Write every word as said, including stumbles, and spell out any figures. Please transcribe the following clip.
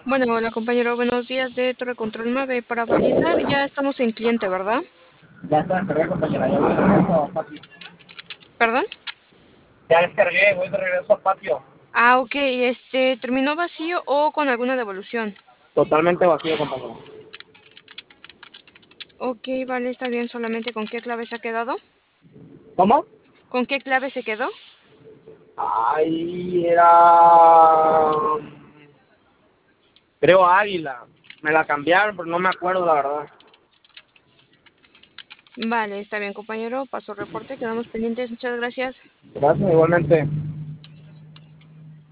Bueno, hola compañero, buenos días de Torre Control nueve. Para validar, ya estamos en cliente, ¿verdad? Ya está descargué, compañera, ya voy de regreso a patio. ¿Perdón? Ya descargué, voy de regreso a patio. Ah, ok, este, ¿terminó vacío o con alguna devolución? Totalmente vacío, compañero. Ok, vale, está bien, solamente ¿con qué clave se ha quedado? ¿Cómo? ¿Con qué clave se quedó? Ahí era... Creo Águila. Me la cambiaron, pero no me acuerdo, la verdad. Vale, está bien compañero, paso reporte, quedamos pendientes, muchas gracias. Gracias, igualmente.